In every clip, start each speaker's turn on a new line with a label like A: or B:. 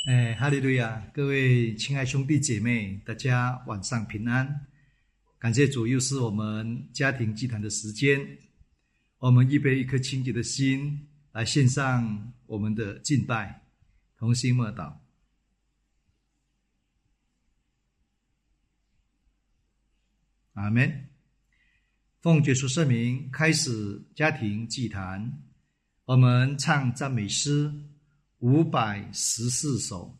A: 哈利路亚！各位亲爱兄弟姐妹，大家晚上平安。感谢主，又是我们家庭祭坛的时间。我们预备一颗清洁的心，来献上我们的敬拜，同心默祷。阿们。奉耶稣圣名，开始家庭祭坛。我们唱赞美诗514首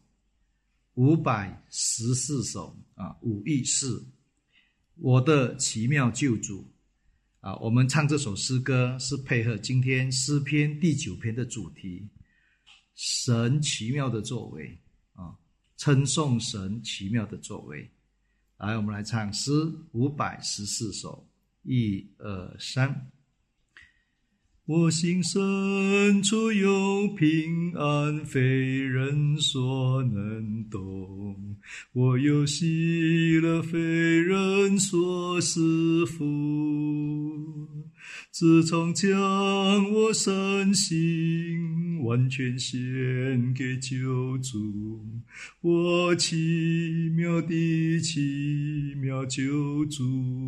A: ，514首514，我的奇妙救主。我们唱这首诗歌是配合今天诗篇第9篇的主题，神奇妙的作为，称颂神奇妙的作为。来，我们来唱诗514首，1、2、3。我心深处有平安，非人所能懂；我有喜乐，非人所思服。自从将我身心完全献给救主，我奇妙的奇妙救主，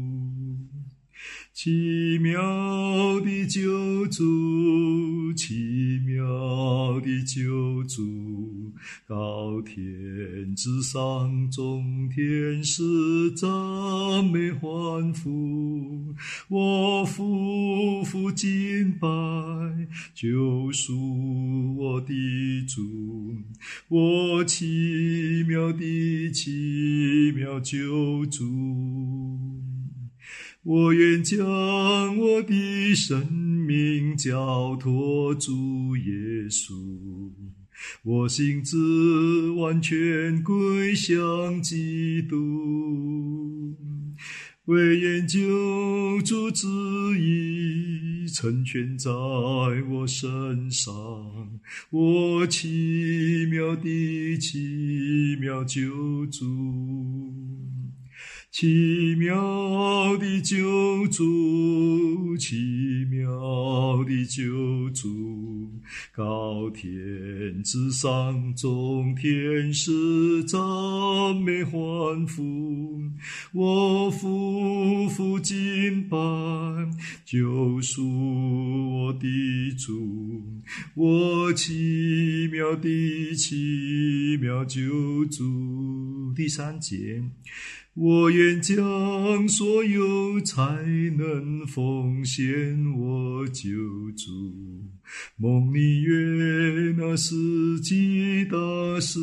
A: 奇妙的救主，奇妙的救主，高天之上，众天使赞美欢呼，我夫妇敬拜，救赎我的主，我奇妙的奇妙救主。我愿将我的生命交托主耶稣，我心志完全归向基督，惟愿救主旨意成全在我身上，我奇妙的奇妙救主，奇妙的救主，奇妙的救主，高天之上，众天使赞美欢呼，我夫妇敬拜，救赎我的主，我奇妙的奇妙救主。第3节，我愿将所有才能奉献我救主，蒙你悦纳是极大师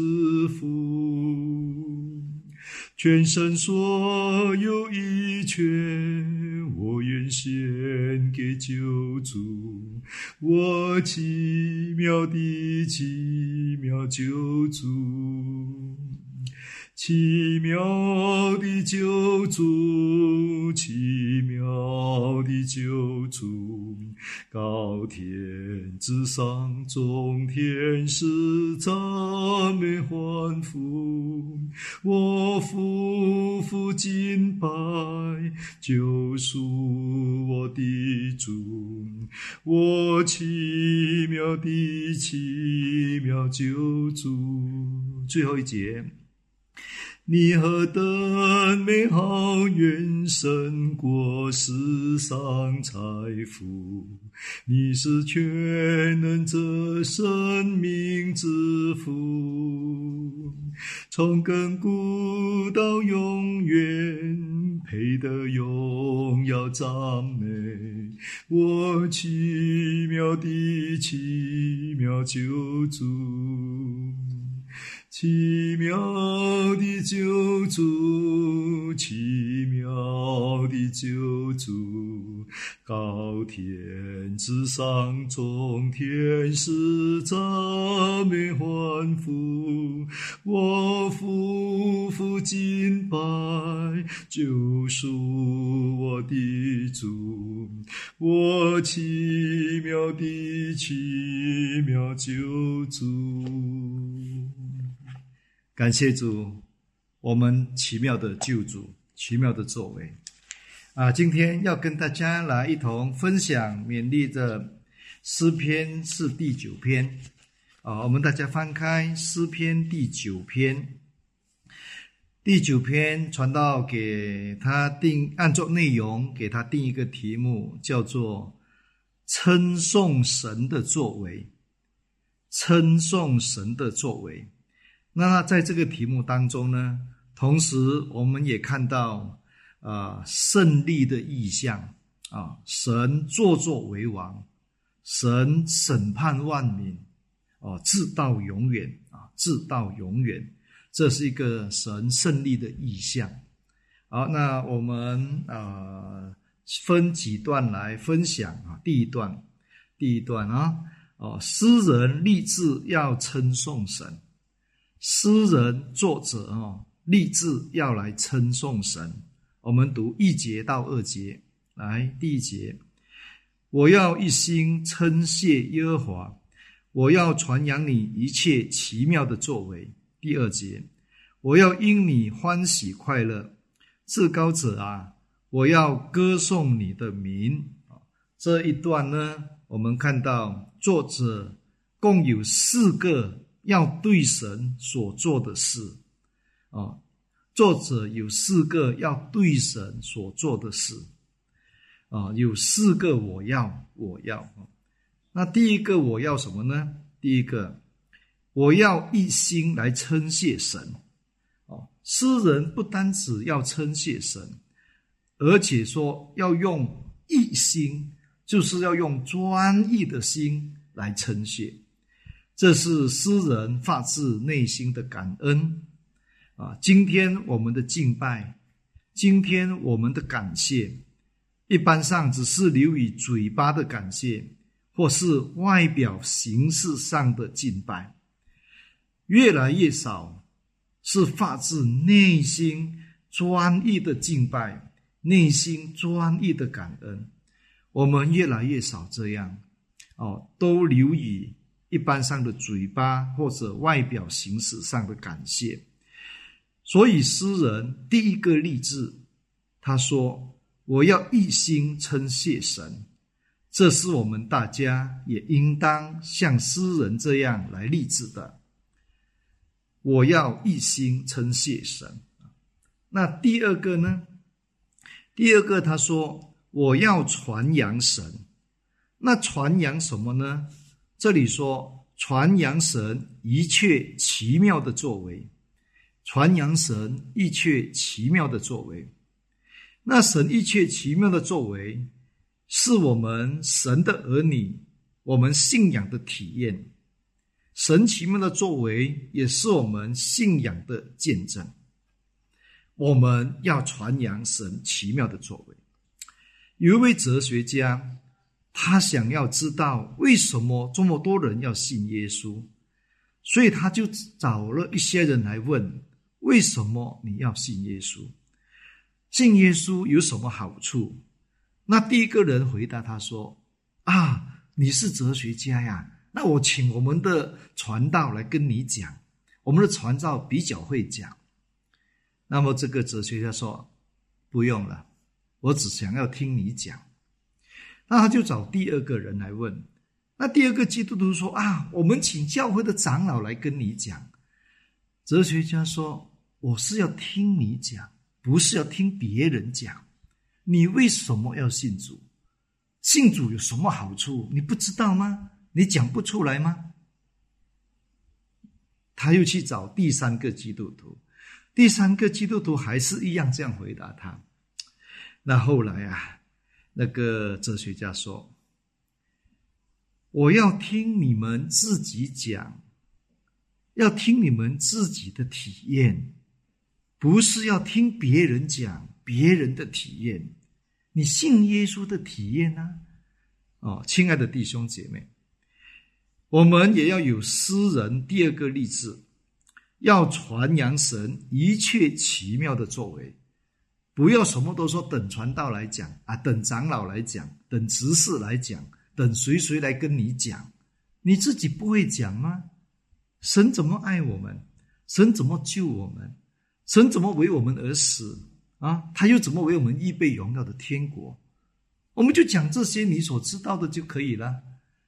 A: 父，全身所有一切，我愿献给救主，我奇妙的奇妙救主，奇妙的救主，奇妙的救主，高天之上，众天使赞美欢呼，我夫妇敬拜，救赎我的主，我奇妙的奇妙救主。最后一节，你何等美好，远胜过世上财富，你是全能者，生命之父，从亘古到永远，配得荣耀赞美，我奇妙的奇妙救主，奇妙的救主，奇妙的救主，高天之上，众天使赞美欢呼，我夫妇敬拜，救赎我的主，我奇妙的奇妙救主。感谢主，我们奇妙的救主，奇妙的作为。今天要跟大家来一同分享勉励的诗篇是第9篇。 我们大家翻开诗篇第9篇。第9篇传道给他按照内容给他定一个题目，叫做称颂神的作为。称颂神的作为。那在这个题目当中呢，同时我们也看到胜利的意象神坐作为王，神审判万民直到永远直到永远，这是一个神胜利的意象。好，那我们分几段来分享第一段诗人立志要称颂神，诗人作者立志要来称颂神。我们读1节到2节。来，第1节，我要一心称谢耶和华，我要传扬你一切奇妙的作为。第2节，我要因你欢喜快乐，至高者啊，我要歌颂你的名。这一段呢，我们看到作者共有4个要对神所做的事作者有4个要对神所做的事有4个我要。那第一个我要什么呢？第一个，我要一心来称谢神诗人不单只要称谢神，而且说要用一心，就是要用专一的心来称谢。这是诗人发自内心的感恩今天我们的敬拜，今天我们的感谢，一般上只是流于嘴巴的感谢，或是外表形式上的敬拜，越来越少是发自内心专一的敬拜，内心专一的感恩。我们越来越少这样都流于一般上的嘴巴或者外表形式上的感谢。所以诗人第一个立志，他说我要一心称谢神。这是我们大家也应当像诗人这样来立志的。我要一心称谢神。那第二个呢？第二个他说我要传扬神。那传扬什么呢？这里说传扬神一切奇妙的作为。传扬神一切奇妙的作为。那神一切奇妙的作为是我们神的儿女我们信仰的体验，神奇妙的作为也是我们信仰的见证。我们要传扬神奇妙的作为。有一位哲学家，他想要知道为什么这么多人要信耶稣，所以他就找了一些人来问，为什么你要信耶稣？信耶稣有什么好处？那第一个人回答他说你是哲学家呀，那我请我们的传道来跟你讲，我们的传道比较会讲。那么这个哲学家说不用了，我只想要听你讲。那他就找第二个人来问。那第二个基督徒说我们请教会的长老来跟你讲。哲学家说我是要听你讲，不是要听别人讲。你为什么要信主？信主有什么好处？你不知道吗？你讲不出来吗？他又去找第三个基督徒，第三个基督徒还是一样这样回答他。那后来那个哲学家说，我要听你们自己讲，要听你们自己的体验，不是要听别人讲别人的体验。你信耶稣的体验亲爱的弟兄姐妹，我们也要有诗人第二个立志，要传扬神一切奇妙的作为。不要什么都说等传道来讲等长老来讲，等执事来讲，等谁来跟你讲，你自己不会讲吗？神怎么爱我们？神怎么救我们？神怎么为我们而死他又怎么为我们预备荣耀的天国？我们就讲这些你所知道的就可以了。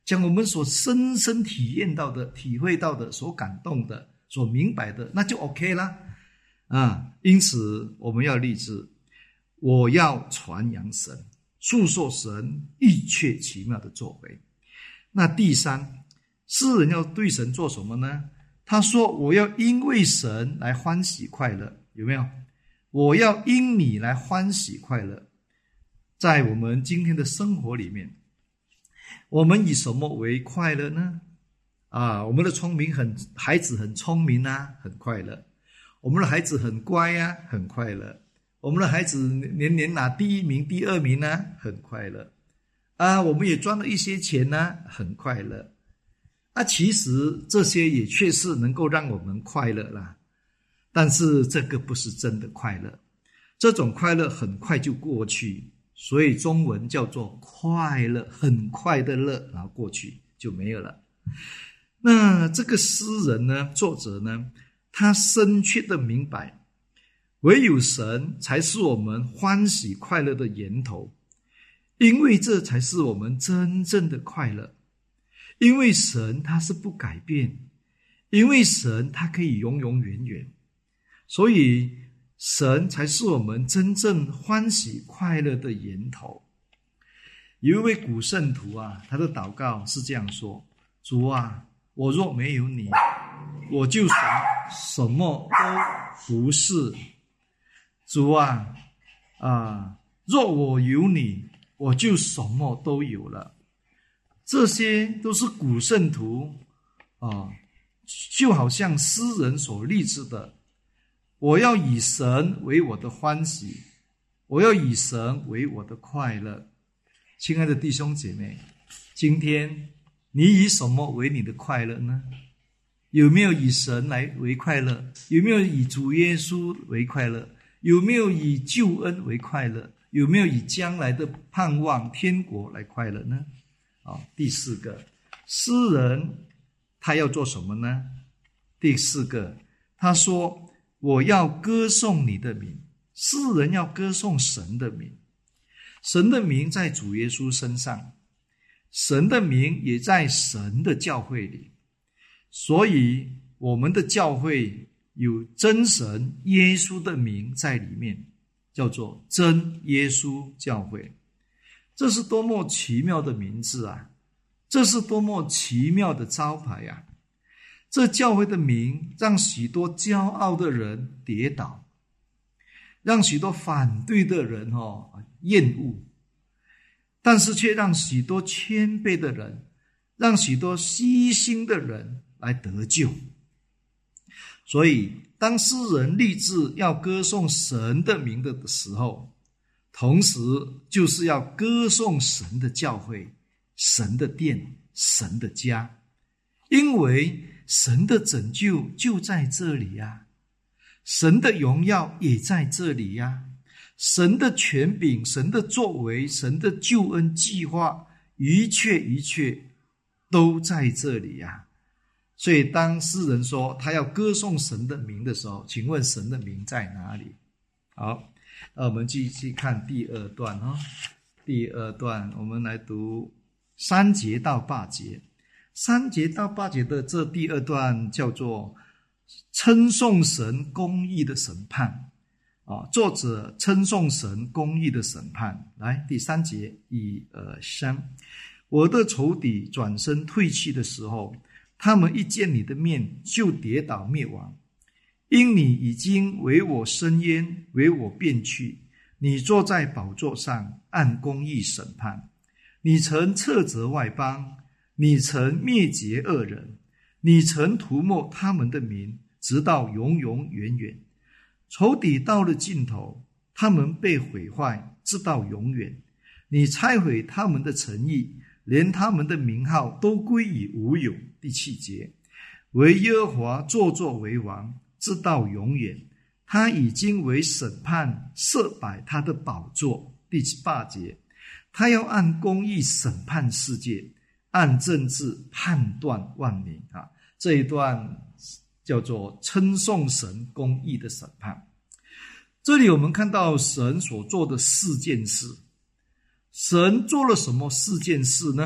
A: 将我们所深深体验到的、体会到的、所感动的、所明白的，那就 OK 啦。因此我们要立志，我要传扬神，述说神一切奇妙的作为。那第三，诗人要对神做什么呢？他说，我要因为神来欢喜快乐，有没有？我要因你来欢喜快乐。在我们今天的生活里面，我们以什么为快乐呢？我们的孩子很聪明啊，很快乐；我们的孩子很乖啊，很快乐；我们的孩子年年拿第1名、第2名啊，很快乐。我们也赚了一些钱啊，很快乐。其实这些也确实能够让我们快乐啦，但是这个不是真的快乐，这种快乐很快就过去，所以中文叫做快乐，很快的乐，然后过去就没有了。那这个诗人呢，作者呢，他深切的明白，唯有神才是我们欢喜快乐的源头，因为这才是我们真正的快乐。因为神他是不改变，因为神他可以永永远远，所以神才是我们真正欢喜快乐的源头。有一位古圣徒他的祷告是这样说：主啊，我若没有你，我就什么都不是。主啊，若我有你，我就什么都有了。这些都是古圣徒就好像诗人所立志的，我要以神为我的欢喜，我要以神为我的快乐。亲爱的弟兄姐妹，今天你以什么为你的快乐呢？有没有以神为快乐？有没有以主耶稣为快乐？有没有以救恩为快乐？有没有以将来的盼望天国来快乐呢？第4个，诗人他要做什么呢？第4个，他说，我要歌颂你的名。诗人要歌颂神的名，神的名在主耶稣身上，神的名也在神的教会里，所以我们的教会有真神耶稣的名在里面，叫做真耶稣教会。这是多么奇妙的名字啊！这是多么奇妙的招牌啊！这教会的名让许多骄傲的人跌倒，让许多反对的人厌恶，但是却让许多谦卑的人，让许多虚心的人来得救。所以当诗人立志要歌颂神的名的时候，同时就是要歌颂神的教会、神的殿、神的家，因为神的拯救就在这里呀，神的荣耀也在这里呀，神的权柄、神的作为、神的救恩计划，一切都在这里呀。所以当诗人说他要歌颂神的名的时候，请问神的名在哪里？好，那我们继续看第2段第2段我们来读3节到8节。3节到8节的这第2段叫做称颂神公义的审判作者称颂神公义的审判。来，第3节1、2、3。我的仇敌转身退去的时候，他们一见你的面就跌倒灭亡，因你已经为我伸冤，为我辩屈。你坐在宝座上，按公义审判。你曾斥责外邦，你曾灭绝恶人，你曾涂抹他们的名，直到永永远远。仇敌到了尽头，他们被毁坏，直到永远。你拆毁他们的诚意，连他们的名号都归于无有。第7节，唯耶和华坐作为王，直到永远。他已经为审判设摆他的宝座。第8节，他要按公义审判世界，按正治判断万民这一段叫做称颂神公义的审判。这里我们看到神所做的4件事。神做了什么4件事呢？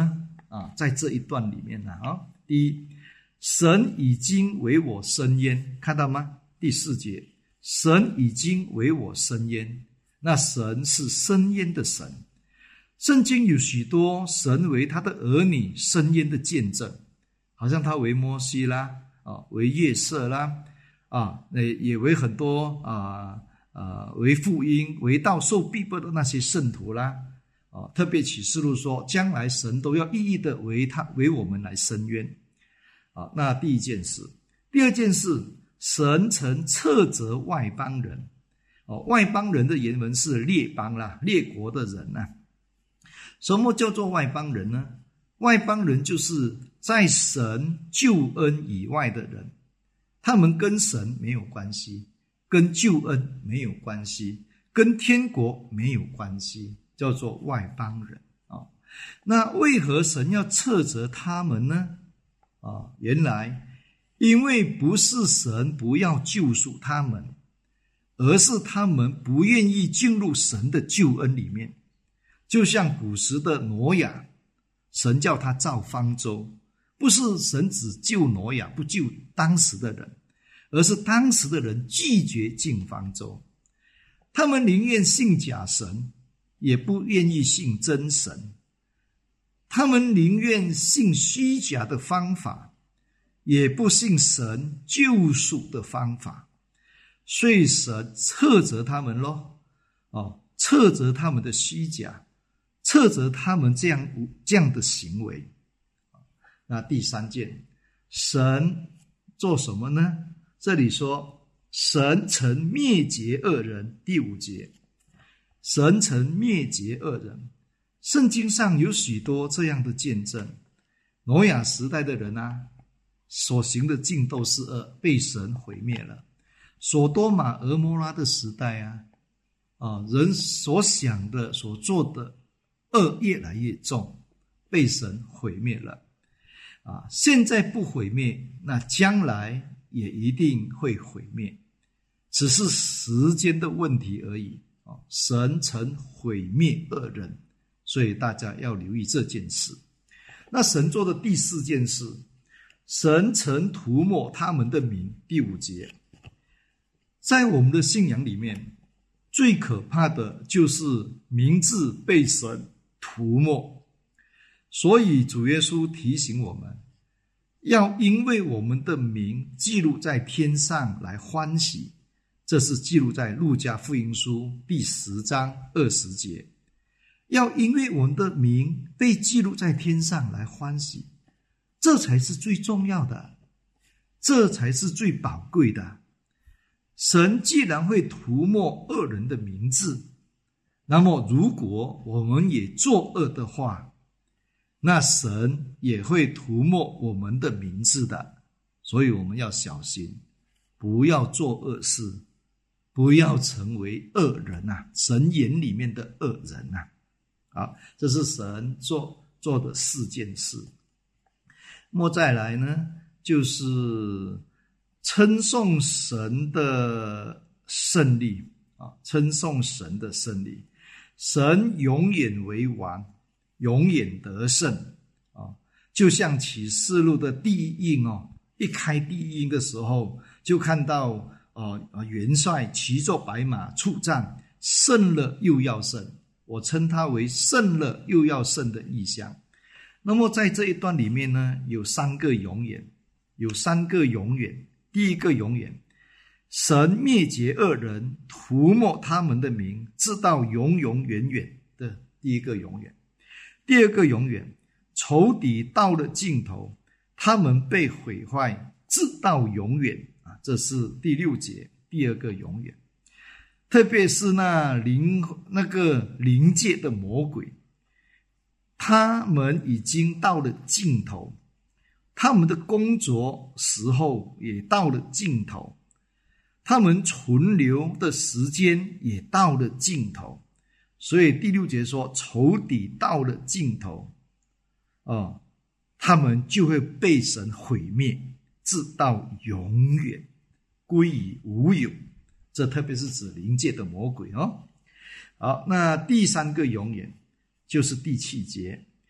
A: 在这一段里面第一，神已经为我伸冤，看到吗？第4节，神已经为我伸冤，那神是伸冤的神。圣经有许多神为他的儿女伸冤的见证，好像他为摩西啦，为约瑟啦，也为很多为福音为道受逼迫的那些圣徒啦，特别启示录说，将来神都要一一的为我们来伸冤。那第一件事。第二件事，神曾斥责外邦人。外邦人的原文是列邦啦，列国的人啊。什么叫做外邦人呢？外邦人就是在神救恩以外的人，他们跟神没有关系，跟救恩没有关系，跟天国没有关系，叫做外邦人。那为何神要斥责他们呢？原来因为不是神不要救赎他们，而是他们不愿意进入神的救恩里面。就像古时的挪亚，神叫他造方舟，不是神只救挪亚不救当时的人，而是当时的人拒绝进方舟。他们宁愿信假神，也不愿意信真神。他们宁愿信虚假的方法，也不信神救赎的方法。所以神斥责他们咯，斥责他们的虚假，斥责他们这样的行为。那第3件，神做什么呢？这里说神曾灭绝恶人。第5节，神曾灭绝恶人。圣经上有许多这样的见证。挪亚时代的人所行的尽都是恶，被神毁灭了。所多玛俄摩拉的时代人所想的所做的恶越来越重，被神毁灭了。现在不毁灭，那将来也一定会毁灭，只是时间的问题而已。神曾毁灭恶人，所以大家要留意这件事。那神做的第4件事，神曾涂抹他们的名。第5节，在我们的信仰里面，最可怕的就是名字被神涂抹。所以主耶稣提醒我们，要因为我们的名记录在天上来欢喜。这是记录在路加福音书第10章20节。要因为我们的名被记录在天上来欢喜，这才是最重要的，这才是最宝贵的。神既然会涂抹恶人的名字，那么如果我们也作恶的话，那神也会涂抹我们的名字的。所以我们要小心，不要做恶事，不要成为恶人神眼里面的恶人好，这是神做的4件事。再来呢，就是称颂神的胜利称颂神的胜利。神永远为王，永远得胜就像启示录的第1印一开第1印的时候，就看到元帅骑着白马出战，胜了又要胜。我称它为胜了又要胜的意象。那么在这一段里面呢，有3个永远，有3个永远。第一个永远，神灭绝恶人，涂抹他们的名，直到永永远远的第一个永远。第二个永远，仇敌到了尽头，他们被毁坏，直到永远这是第6节，第二个永远。特别是那个灵界的魔鬼，他们已经到了尽头，他们的工作时候也到了尽头，他们存留的时间也到了尽头。所以第6节说仇敌到了尽头他们就会被神毁灭，直到永远，归于无有。这特别是指灵界的魔鬼好，那第3个永远就是第7节，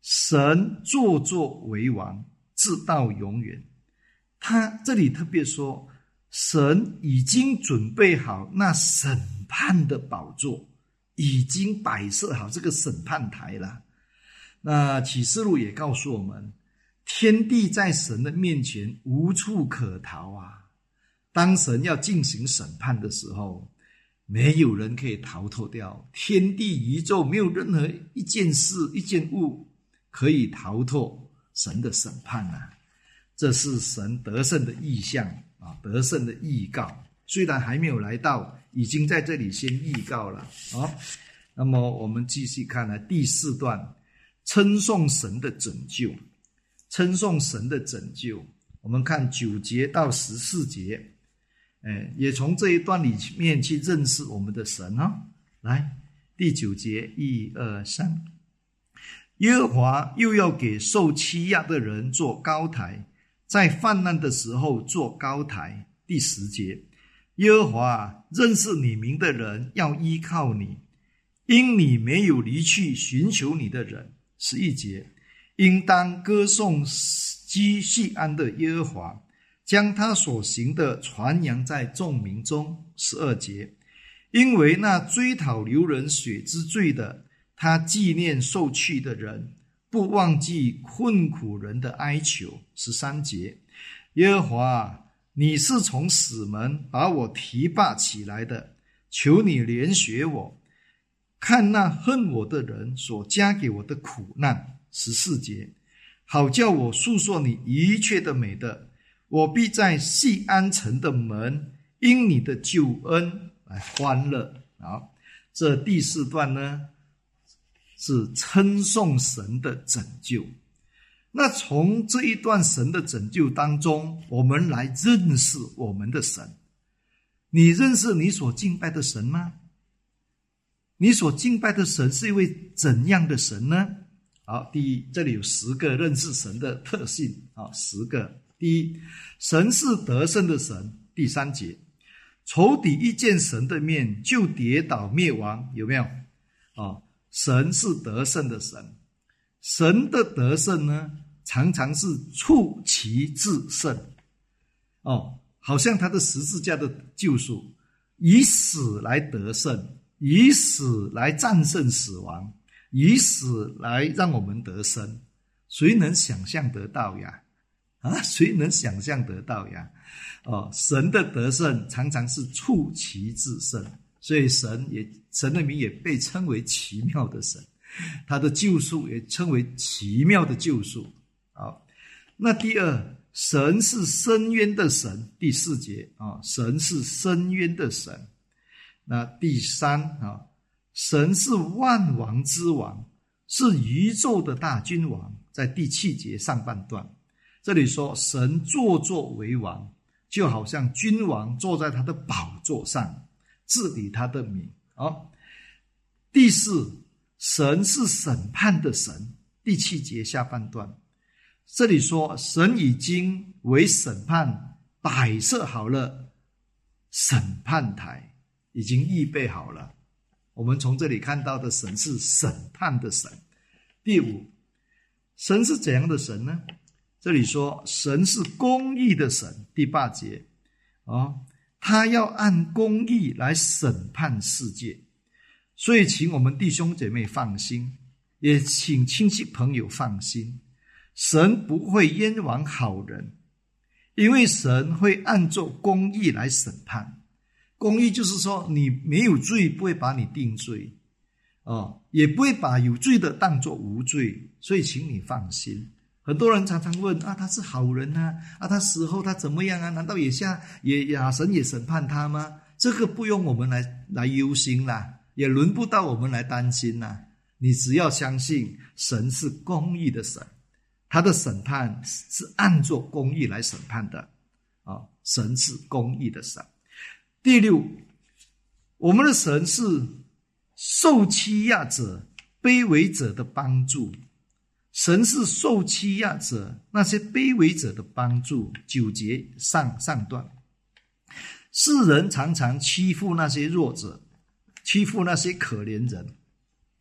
A: 神坐作为王，直到永远。他这里特别说，神已经准备好那审判的宝座，已经摆设好这个审判台了。那启示录也告诉我们，天地在神的面前无处可逃啊。当神要进行审判的时候，没有人可以逃脱掉，天地宇宙没有任何一件事一件物可以逃脱神的审判啊。这是神得胜的意象啊，得胜的预告，虽然还没有来到，已经在这里先预告了啊。那么我们继续看来第4段，称颂神的拯救。称颂神的拯救，我们看9节到14节，也从这一段里面去认识我们的神啊。来，第9节，1、2、3，耶和华又要给受欺压的人做高台，在患难的时候做高台。第10节，耶和华认识你名的人要依靠你，因你没有离去寻求你的人。11节，应当歌颂居锡安的耶和华，将他所行的传扬在众民中。12节，因为那追讨流人血之罪的，他纪念受屈的人，不忘记困苦人的哀求。13节，耶和华，你是从死门把我提拔起来的，求你怜恤我，看那恨我的人所加给我的苦难。14节，好叫我述说你一切的美德，我必在锡安城的门因你的救恩来欢乐。好，这第4段呢是称颂神的拯救。那从这一段神的拯救当中，我们来认识我们的神。你认识你所敬拜的神吗？你所敬拜的神是一位怎样的神呢？好，第一，这里有10个认识神的特性啊，10个。第一，神是得胜的神。第3节，仇敌一见神的面就跌倒灭亡，有没有？神是得胜的神。神的得胜呢，常常是出奇制胜好像他的十字架的救赎，以死来得胜，以死来战胜死亡，以死来让我们得生。谁能想象得到呀？谁能想象得到呀？神的得胜常常是出奇制胜，所以神的名也被称为奇妙的神，他的救赎也称为奇妙的救赎。好，那第二，神是深渊的神。第4节神是深渊的神。那第3，神是万王之王，是宇宙的大君王。在第7节上半段，这里说神坐作为王，就好像君王坐在他的宝座上，治理他的民。第4，神是审判的神。第7节下半段，这里说神已经为审判摆设好了审判台，已经预备好了。我们从这里看到的神是审判的神。第5，神是怎样的神呢？这里说神是公义的神。第8节他要按公义来审判世界。所以请我们弟兄姐妹放心，也请亲戚朋友放心，神不会冤枉好人，因为神会按照公义来审判。公义就是说你没有罪，不会把你定罪也不会把有罪的当作无罪。所以请你放心。很多人常常问他是好人他死后他怎么样难道神也审判他吗？这个不用我们来忧心啦，也轮不到我们来担心啦。你只要相信神是公义的神，他的审判是按照公义来审判的神是公义的神。第6，我们的神是受欺压者、卑微者的帮助。神是受欺压者、那些卑微者的帮助。9节上段，世人常常欺负那些弱者，欺负那些可怜人，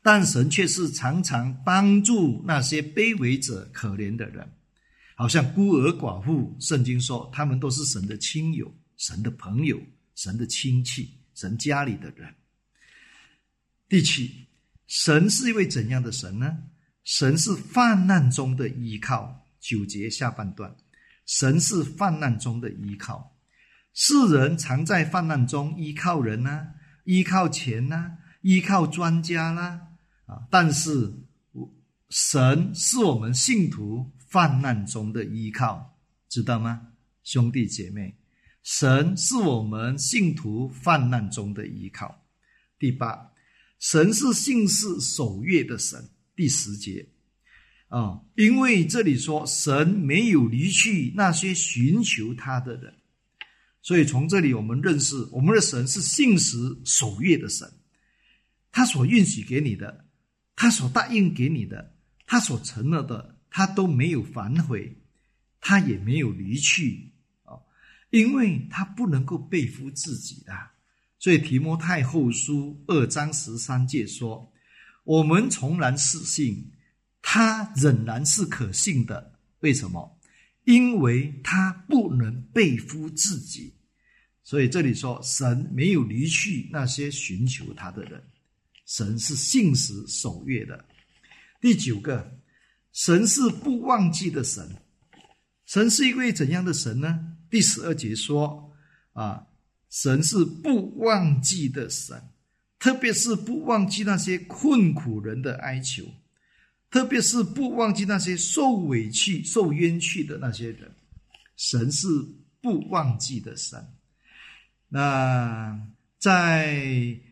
A: 但神却是常常帮助那些卑微者、可怜的人，好像孤儿寡妇，圣经说他们都是神的亲友、神的朋友、神的亲戚、神家里的人。第七，神是一位怎样的神呢？神是患难中的依靠。9节下半段，神是患难中的依靠。世人常在患难中依靠人啊，依靠钱啊，依靠专家啦，但是神是我们信徒患难中的依靠，知道吗？兄弟姐妹，神是我们信徒患难中的依靠。第八，神是信实守约的神。第10节，因为这里说神没有离去那些寻求他的人，所以从这里我们认识我们的神是信实守约的神。他所允许给你的，他所答应给你的，他所承诺的，他都没有反悔，他也没有离去，因为他不能够背负自己的。所以提摩太后书2章13节说，我们从然是信他仍然是可信的。为什么？因为他不能背负自己。所以这里说神没有离去那些寻求他的人，神是信实守约的。第9个，神是不忘记的神。神是一位怎样的神呢？第12节说神是不忘记的神，特别是不忘记那些困苦人的哀求，特别是不忘记那些受委屈、受冤屈的那些人。神是不忘记的神。那在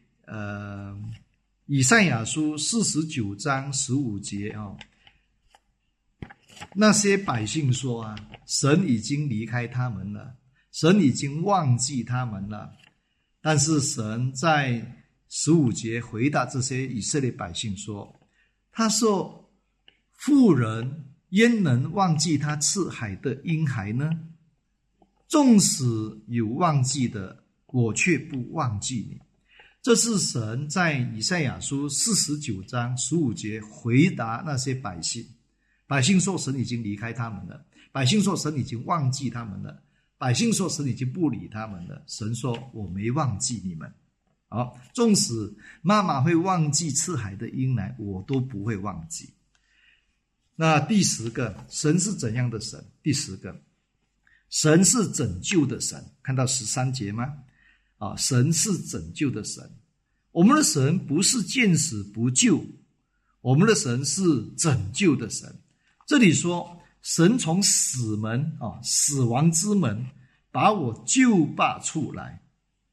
A: 以赛亚书49章15节那些百姓说神已经离开他们了，神已经忘记他们了。但是神在15节回答这些以色列百姓说，他说，妇人焉能忘记他赐海的婴孩呢？纵使有忘记的，我却不忘记你。这是神在以赛亚书49章15节回答那些百姓。百姓说神已经离开他们了，百姓说神已经忘记他们了，百姓说神已经不理他们了。神说我没忘记你们。纵使妈妈会忘记赐海的婴孩，我都不会忘记。那第10个，神是怎样的神？第10个，神是拯救的神。看到13节吗？神是拯救的神。我们的神不是见死不救，我们的神是拯救的神。这里说神从死门死亡之门把我救拔出来。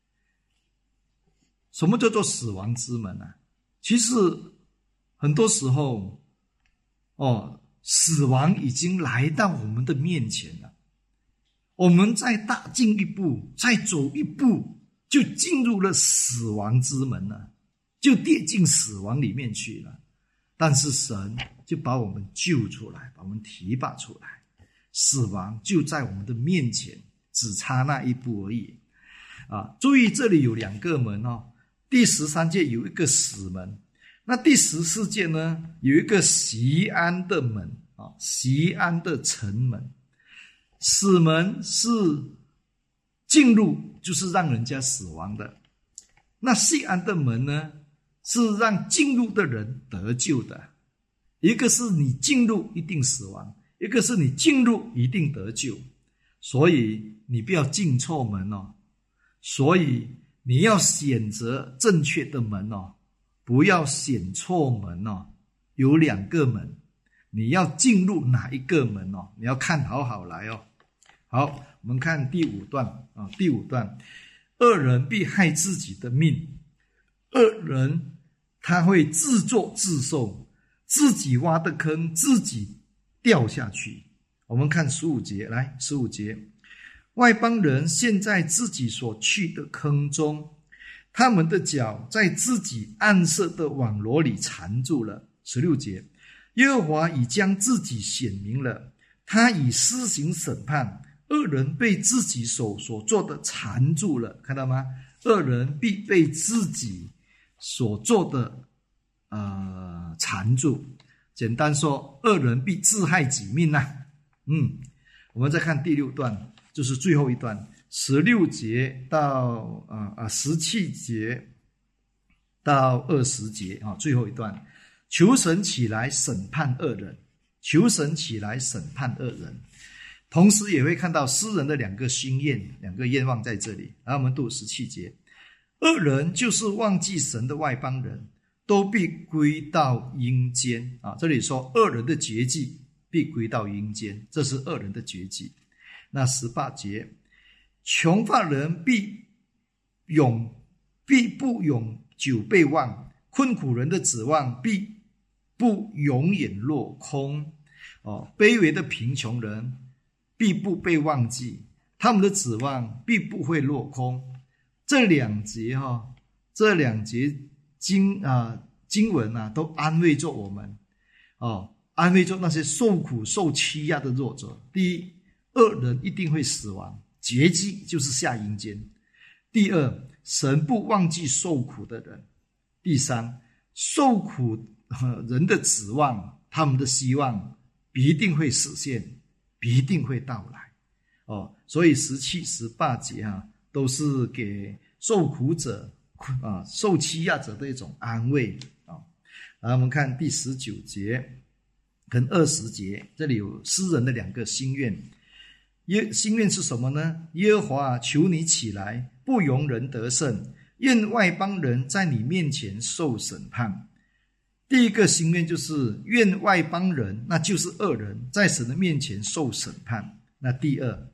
A: 什么叫做死亡之门呢？其实很多时候死亡已经来到我们的面前了，我们再大进一步，再走一步，就进入了死亡之门了，就跌进死亡里面去了。但是神就把我们救出来，把我们提拔出来，死亡就在我们的面前，只差那一步而已。注意这里有2个门第13节有一个死门，那第14节呢有一个锡安的门锡安的城门。死门是进入，就是让人家死亡的。那锡安的门呢，是让进入的人得救的。一个是你进入一定死亡，一个是你进入一定得救。所以你不要进错门所以你要选择正确的门不要选错门有2个门，你要进入哪一个门你要看好来好，我们看第5段第5段，恶人必害自己的命，恶人他会自作自受，自己挖的坑自己掉下去。我们看15节，来15节，外邦人陷在自己所去的坑中，他们的脚在自己暗设的网罗里缠住了。16节，耶和华已将自己显明了，他已施行审判，恶人被自己手所做的缠住了。看到吗？恶人必被自己所做的缠住。简单说，恶人必自害己命啊。我们再看第6段，就是最后一段，16节到17节到20节最后一段，求神起来审判恶人，求神起来审判恶人。同时也会看到诗人的2个心愿，2个愿望在这里。然后我们读17节，恶人就是忘记神的外邦人，都必归到阴间这里说恶人的绝迹必归到阴间，这是恶人的绝迹。那18节，穷乏人必不永久被忘，困苦人的指望必不永远落空。卑微的贫穷人必不被忘记，他们的指望必不会落空。这两节经文都安慰着我们安慰着那些受苦受欺压的弱者。第一，恶人一定会死亡，绝迹就是下阴间。第二，神不忘记受苦的人。第三，受苦人的指望，他们的希望必定会实现，必定会到来所以17、18节都是给受苦者受欺压者的一种安慰然后我们看第19节跟20节，这里有诗人的2个心愿。心愿是什么呢？耶和华求你起来，不容人得胜，愿外邦人在你面前受审判。第一个心愿就是愿外邦人，那就是恶人，在神的面前受审判。那第二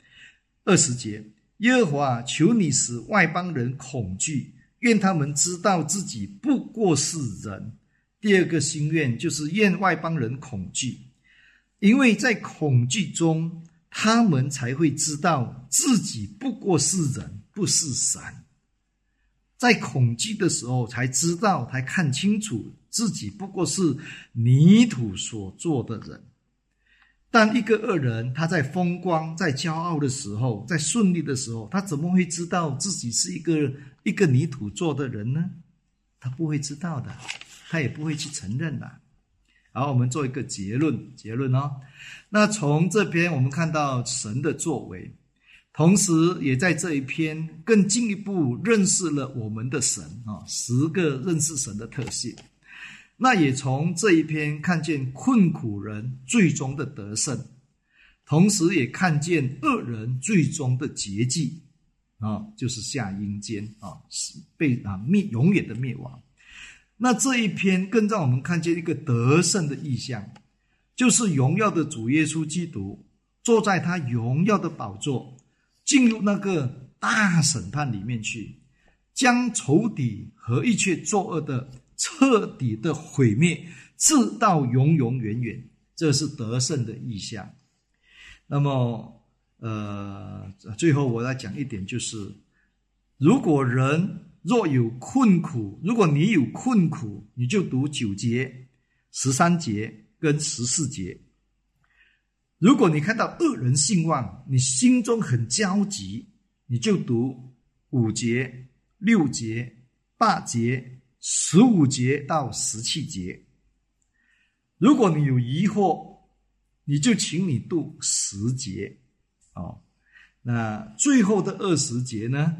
A: 20节，耶和华求你使外邦人恐惧，愿他们知道自己不过是人。第二个心愿就是愿外邦人恐惧，因为在恐惧中他们才会知道自己不过是人，不是神。在恐惧的时候才知道，才看清楚自己不过是泥土所做的人。但一个恶人，他在风光，在骄傲的时候，在顺利的时候，他怎么会知道自己是一个泥土做的人呢？他不会知道的，他也不会去承认的。好，我们做一个结论那从这边我们看到神的作为，同时也在这一篇更进一步认识了我们的神10个认识神的特性。那也从这一篇看见困苦人最终的得胜，同时也看见恶人最终的结局就是下阴间被永远的灭亡。那这一篇更让我们看见一个得胜的意象，就是荣耀的主耶稣基督坐在他荣耀的宝座，进入那个大审判里面去，将仇敌和一切作恶的彻底的毁灭，直到永永远远。这是得胜的意象。那么最后我来讲一点，就是如果你有困苦，你就读9节、13节跟14节。如果你看到恶人兴旺，你心中很焦急，你就读5节、6节、8节、15节到17节。如果你有疑惑，你就请你读10节那最后的20节呢？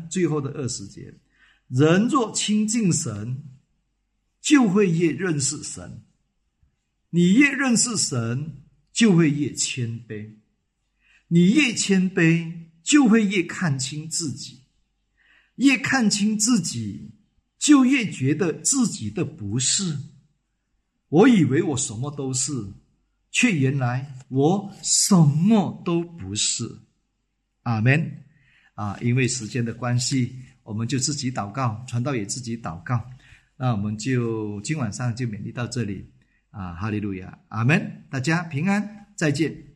A: 人若亲近神，就会越认识神。你越认识神，就会越谦卑。你越谦卑，就会越看清自己。越看清自己，就越觉得自己的不是。我以为我什么都是，却原来我什么都不是。阿们因为时间的关系，我们就自己祷告，传道也自己祷告。那我们就今晚上就勉励到这里哈利路亚，阿们，大家平安，再见。